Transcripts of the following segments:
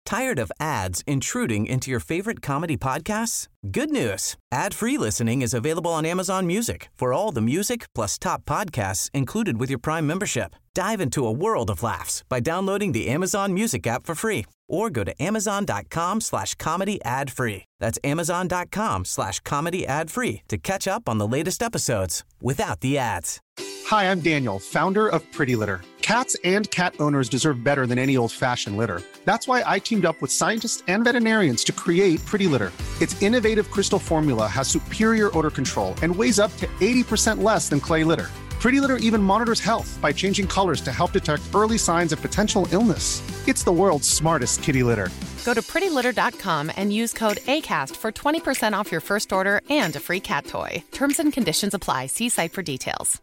Tired of ads intruding into your favorite comedy podcasts? Good news. Ad-free listening is available on Amazon Music for all the music plus top podcasts included with your Prime membership. Dive into a world of laughs by downloading the Amazon Music app for free or go to amazon.com/comedy ad-free. That's amazon.com/comedy ad-free to catch up on the latest episodes without the ads. Hi, I'm Daniel, founder of Pretty Litter. Cats and cat owners deserve better than any old-fashioned litter. That's why I teamed up with scientists and veterinarians to create Pretty Litter. Its innovative crystal formula has superior odor control and weighs up to 80% less than clay litter. Pretty Litter even monitors health by changing colors to help detect early signs of potential illness. It's the world's smartest kitty litter. Go to prettylitter.com and use code ACAST for 20% off your first order and a free cat toy. Terms and conditions apply. See site for details.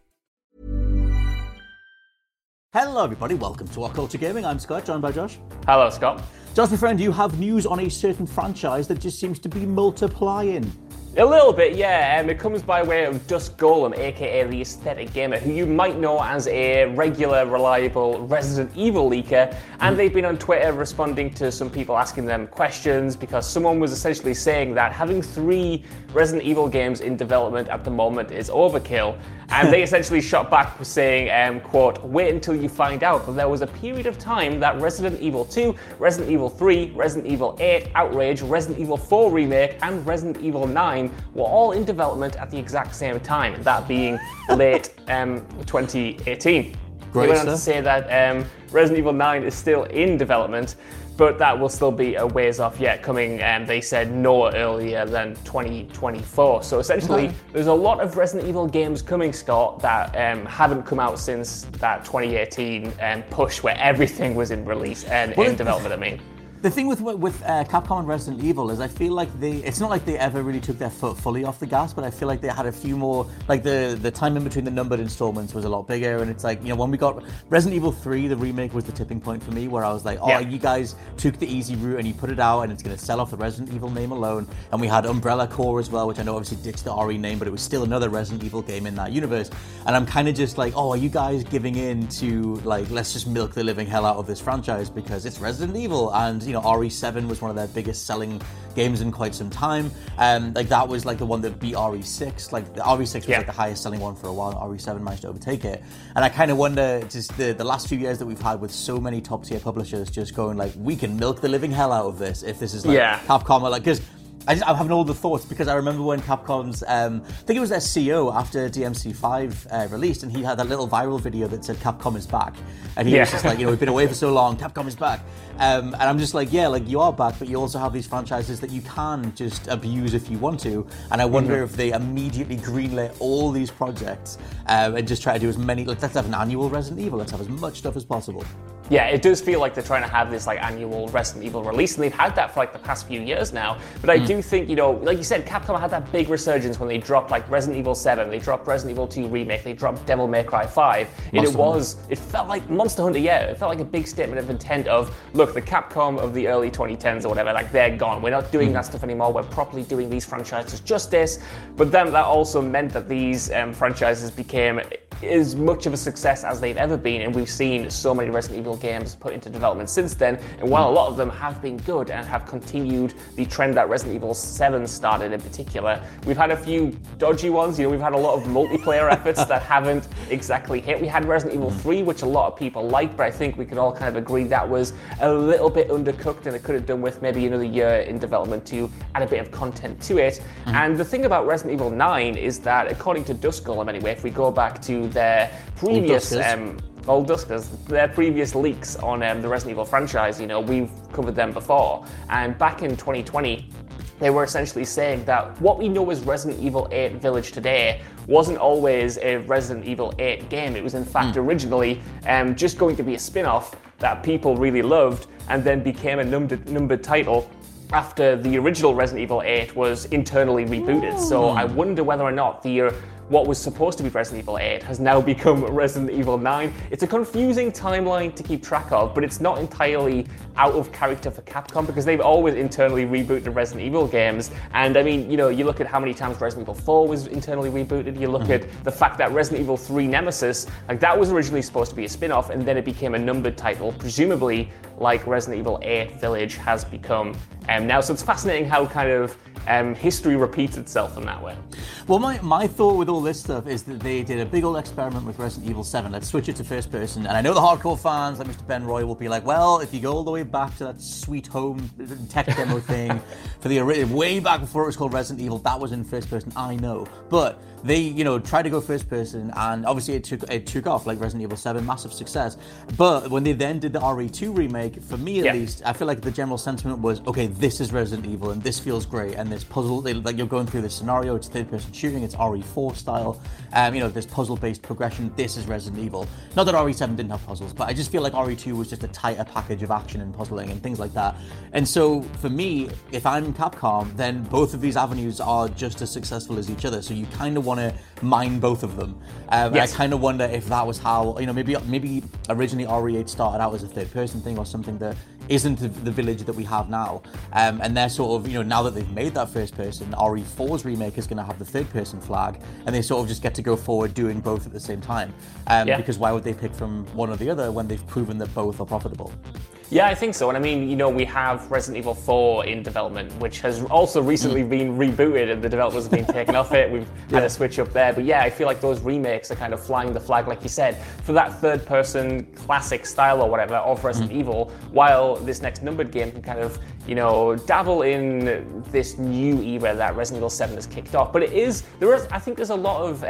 Hello everybody, welcome to What Culture Gaming. I'm Scott, joined by Josh. Hello, Scott. Josh, my friend, you have news on a certain franchise that just seems to be multiplying. A little bit, yeah. It comes by way of Dusk Golem, aka the Aesthetic Gamer, who you might know as a regular, reliable Resident Evil leaker. And they've been on Twitter responding to some people asking them questions because someone was essentially saying that having 3 Resident Evil games in development at the moment is overkill. And they essentially shot back saying, quote, "Wait until you find out that there was a period of time that Resident Evil 2, Resident Evil 3, Resident Evil 8, Outrage, Resident Evil 4 Remake, and Resident Evil 9 were all in development at the exact same time, that being late 2018. They went on to say that Resident Evil 9 is still in development, but that will still be a ways off yet, coming, they said, no earlier than 2024. So essentially, there's a lot of Resident Evil games coming, Scott, that haven't come out since that 2018 push where everything was in release and in development, I mean. The thing with Capcom and Resident Evil is I feel like it's not like they ever really took their foot fully off the gas, but I feel like they had a few more, like the time in between the numbered installments was a lot bigger, and it's like, you know, when we got Resident Evil 3, the remake was the tipping point for me, where I was like, you guys took the easy route and you put it out and it's going to sell off the Resident Evil name alone. And we had Umbrella Corps as well, which I know obviously ditched the RE name, but it was still another Resident Evil game in that universe. And I'm kind of just like, are you guys giving in to, like, let's just milk the living hell out of this franchise because it's Resident Evil, and you know, RE7 was one of their biggest selling games in quite some time. Like that was like the one that beat RE6. Like the RE6 was like the highest selling one for a while. RE7 managed to overtake it. And I kind of wonder, just the last few years that we've had with so many top tier publishers just going like, we can milk the living hell out of this if this is like Capcom, or like, because I'm having all the thoughts because I remember when Capcom's, I think it was their CEO after DMC5 released, and he had that little viral video that said Capcom is back. And he was just like, you know, we've been away for so long, Capcom is back. And I'm just like, yeah, like you are back, but you also have these franchises that you can just abuse if you want to. And I wonder if they immediately greenlit all these projects and just try to do as many, like, let's have an annual Resident Evil, let's have as much stuff as possible. Yeah, it does feel like they're trying to have this like annual Resident Evil release, and they've had that for like the past few years now. But I do think, you know, like you said, Capcom had that big resurgence when they dropped like Resident Evil 7, they dropped Resident Evil 2 Remake, they dropped Devil May Cry 5. And it felt like Monster Hunter, it felt like a big statement of intent of, look, the Capcom of the early 2010s or whatever, like they're gone. We're not doing that stuff anymore. We're properly doing these franchises justice. But then that also meant that these franchises became as much of a success as they've ever been, and we've seen so many Resident Evil games put into development since then. And while a lot of them have been good and have continued the trend that Resident Evil 7 started in particular, we've had a few dodgy ones. You know, we've had a lot of multiplayer efforts that haven't exactly hit. We had Resident Evil 3, which a lot of people liked, but I think we could all kind of agree that was a little bit undercooked, and it could have done with maybe another year in development to add a bit of content to it. And the thing about Resident Evil 9 is that, according to Dusk Golem anyway, if we go back to their previous Old Duskers, their previous leaks on the Resident Evil franchise, you know, we've covered them before. And back in 2020, they were essentially saying that what we know as Resident Evil 8 Village today wasn't always a Resident Evil 8 game. It was in fact originally just going to be a spin-off that people really loved, and then became a numbered title after the original Resident Evil 8 was internally rebooted. So I wonder whether or not the what was supposed to be Resident Evil 8 has now become Resident Evil 9. It's a confusing timeline to keep track of, but it's not entirely out of character for Capcom because they've always internally rebooted Resident Evil games. And I mean, you know, you look at how many times Resident Evil 4 was internally rebooted, you look at the fact that Resident Evil 3 Nemesis, like that was originally supposed to be a spin-off and then it became a numbered title, presumably like Resident Evil 8 Village has become now. So it's fascinating how kind of history repeats itself in that way. Well, my thought with all this stuff is that they did a big old experiment with Resident Evil 7. Let's switch it to first person. And I know the hardcore fans like Mr. Ben Roy will be like, well, if you go all the way back to that Sweet Home tech demo thing for the way back before it was called Resident Evil, that was in first person. I know. But they, you know, tried to go first person, and obviously it took off, like Resident Evil 7, massive success. But when they then did the RE2 remake, for me at least, I feel like the general sentiment was, okay, this is Resident Evil, and this feels great, and this puzzle, like you're going through this scenario, it's third-person shooting, it's RE4 style, you know, this puzzle-based progression, this is Resident Evil. Not that RE7 didn't have puzzles, but I just feel like RE2 was just a tighter package of action and puzzling and things like that. And so, for me, if I'm Capcom, then both of these avenues are just as successful as each other, so you kind of want to mine both of them. And I kind of wonder if that was how, you know, maybe originally RE8 started out as a third-person thing or something that isn't the Village that we have now. And they're sort of, you know, now that they've made that first person, RE4's remake is going to have the third person flag, and they sort of just get to go forward doing both at the same time. Because why would they pick from one or the other when they've proven that both are profitable? Yeah, I think so. And I mean, you know, we have Resident Evil 4 in development, which has also recently been rebooted and the developers have been taken off it. We've had a switch up there. But yeah, I feel like those remakes are kind of flying the flag, like you said, for that third person classic style or whatever of Resident Evil, while this next numbered game can kind of, you know, dabble in this new era that Resident Evil 7 has kicked off. But I think there's a lot of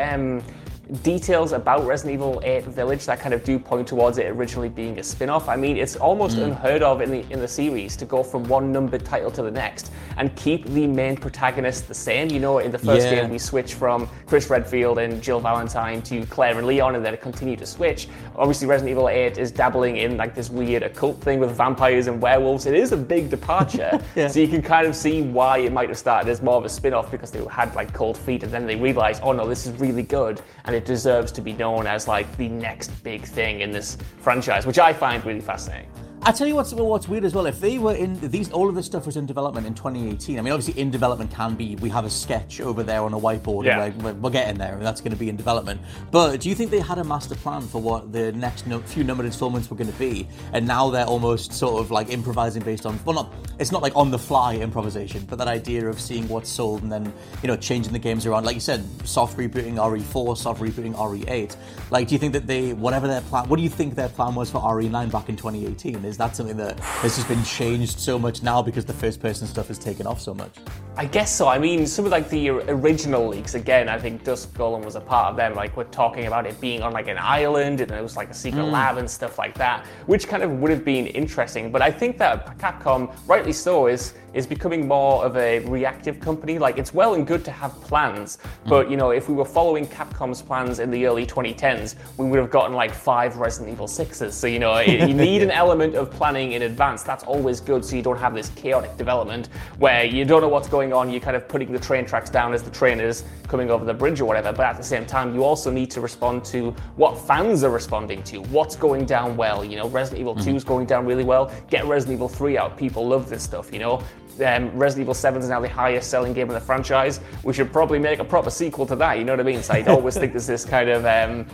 details about Resident Evil 8 Village that kind of do point towards it originally being a spin-off. I mean, it's almost unheard of in the series to go from one numbered title to the next and keep the main protagonist the same. You know, in the first game we switch from Chris Redfield and Jill Valentine to Claire and Leon, and then it continued to switch. Obviously, Resident Evil 8 is dabbling in like this weird occult thing with vampires and werewolves. It is a big departure. So you can kind of see why it might have started as more of a spin-off, because they had like cold feet and then they realized, oh no, this is really good and it deserves to be known as like the next big thing in this franchise, which I find really fascinating. I tell you what's weird as well. If they were all of this stuff was in development in 2018. I mean, obviously in development can be, we have a sketch over there on a whiteboard, and we're getting there, and that's going to be in development. But do you think they had a master plan for what the next few numbered installments were going to be? And now they're almost sort of like improvising based on, it's not like on the fly improvisation, but that idea of seeing what's sold and then, you know, changing the games around. Like you said, soft rebooting RE4, soft rebooting RE8. Like, do you think that what do you think their plan was for RE9 back in 2018? Is that something that has just been changed so much now because the first-person stuff has taken off so much? I guess so. I mean, some of like the original leaks, again, I think Dusk Golem was a part of them. Like, we're talking about it being on like an island, and it was like a secret lab and stuff like that, which kind of would have been interesting. But I think that Capcom, rightly so, is becoming more of a reactive company. Like, it's well and good to have plans, but you know, if we were following Capcom's plans in the early 2010s, we would have gotten like 5 Resident Evil 6s. So, you know, you need an element of planning in advance. That's always good, so you don't have this chaotic development where you don't know what's going on, you're kind of putting the train tracks down as the train is coming over the bridge or whatever. But at the same time, you also need to respond to what fans are responding to, what's going down well. You know, Resident Evil 2 is going down really well. Get Resident Evil 3 out. People love this stuff, you know. Resident Evil 7 is now the highest selling game in the franchise. We should probably make a proper sequel to that, you know what I mean? So I always think there's this kind of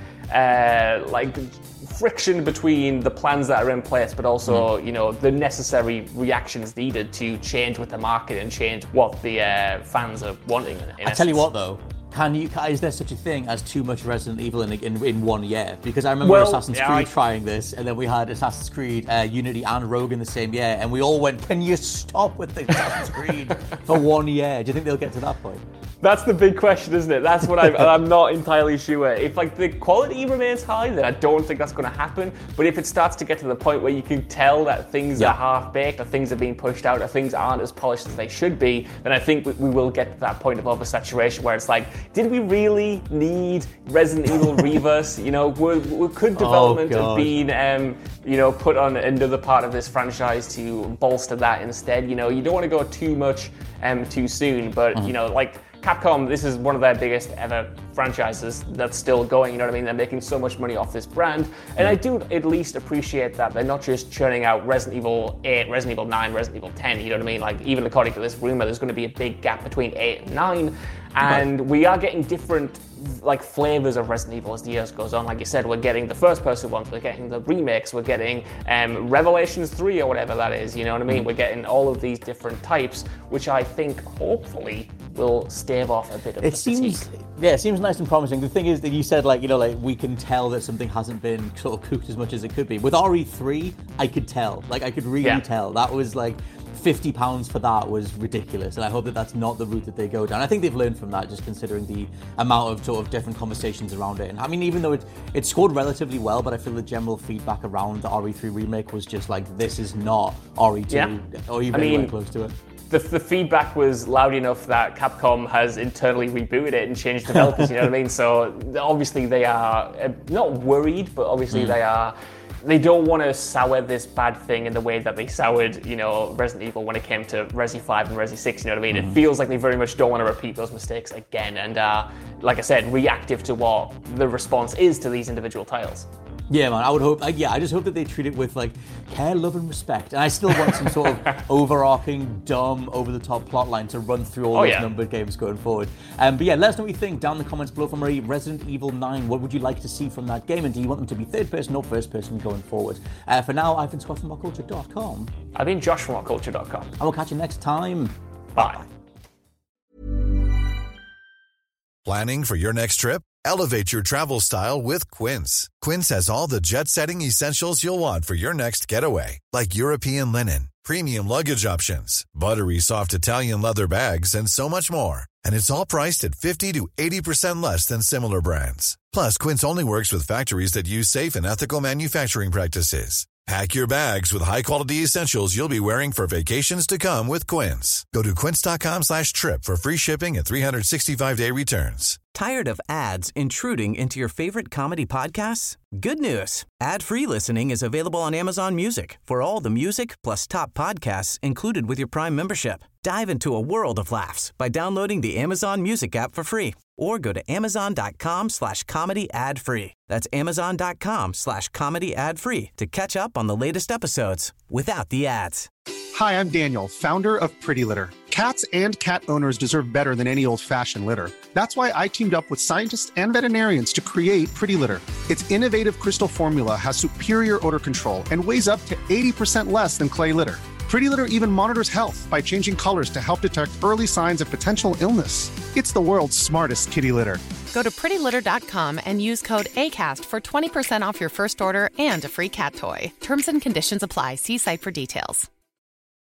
like friction between the plans that are in place, but also, you know, the necessary reactions needed to change with the market and change what the fans are wanting. I tell you what though, is there such a thing as too much Resident Evil in 1 year? Because I remember Assassin's Creed trying this, and then we had Assassin's Creed Unity and Rogue in the same year, and we all went, can you stop with the Assassin's Creed for 1 year? Do you think they'll get to that point? That's the big question, isn't it? That's what I'm not entirely sure. If like the quality remains high, then I don't think that's going to happen. But if it starts to get to the point where you can tell that things are half-baked, or things are being pushed out, or things aren't as polished as they should be, then I think we will get to that point of oversaturation where it's like, did we really need Resident Evil Reverse? You know, could development have been, you know, put on another part of this franchise to bolster that instead? You know, you don't want to go too much too soon, but you know, like, Capcom, this is one of their biggest ever franchises that's still going, you know what I mean? They're making so much money off this brand. And I do at least appreciate that they're not just churning out Resident Evil 8, Resident Evil 9, Resident Evil 10, you know what I mean? Like, even according to this rumor, there's going to be a big gap between 8 and 9. And we are getting different like flavors of Resident Evil as the years goes on. Like you said, we're getting the first person ones, we're getting the remakes, we're getting Revelations 3 or whatever that is, you know what I mean? We're getting all of these different types, which I think hopefully will stave off a bit of it seems nice and promising. The thing is that you said, like, you know, like, we can tell that something hasn't been sort of cooked as much as it could be. With RE3, I could tell. Like, I could really tell. That was like £50 for that was ridiculous, and I hope that that's not the route that they go down. I think they've learned from that, just considering the amount of sort of different conversations around it. And I mean, even though it scored relatively well, but I feel the general feedback around the RE3 remake was just like, this is not RE2 or even anywhere close to it. The feedback was loud enough that Capcom has internally rebooted it and changed developers, you know what I mean? So obviously they are not worried, but obviously they don't want to sour this bad thing in the way that they soured, you know, Resident Evil when it came to Resi 5 and Resi 6, you know what I mean? It feels like they very much don't want to repeat those mistakes again, and like I said, reactive to what the response is to these individual titles. Yeah, man, I would hope, I just hope that they treat it with, like, care, love, and respect. And I still want some sort of overarching, dumb, over-the-top plotline to run through all these numbered games going forward. But yeah, let us know what you think down in the comments below. From Resident Evil 9, what would you like to see from that game? And do you want them to be third-person or first-person going forward? For now, I've been Scott from WhatCulture.com. I've been Josh from WhatCulture.com. And we'll catch you next time. Bye. Planning for your next trip? Elevate your travel style with Quince. Quince has all the jet-setting essentials you'll want for your next getaway, like European linen, premium luggage options, buttery soft Italian leather bags, and so much more. And it's all priced at 50 to 80% less than similar brands. Plus, Quince only works with factories that use safe and ethical manufacturing practices. Pack your bags with high-quality essentials you'll be wearing for vacations to come with Quince. Go to quince.com/trip for free shipping and 365-day returns. Tired of ads intruding into your favorite comedy podcasts? Good news. Ad-free listening is available on Amazon Music for all the music plus top podcasts included with your Prime membership. Dive into a world of laughs by downloading the Amazon Music app for free or go to amazon.com/comedy ad-free. That's amazon.com/comedy ad-free to catch up on the latest episodes without the ads. Hi, I'm Daniel, founder of Pretty Litter. Cats and cat owners deserve better than any old-fashioned litter. That's why I teamed up with scientists and veterinarians to create Pretty Litter. Its innovative crystal formula has superior odor control and weighs up to 80% less than clay litter. Pretty Litter even monitors health by changing colors to help detect early signs of potential illness. It's the world's smartest kitty litter. Go to prettylitter.com and use code ACAST for 20% off your first order and a free cat toy. Terms and conditions apply. See site for details.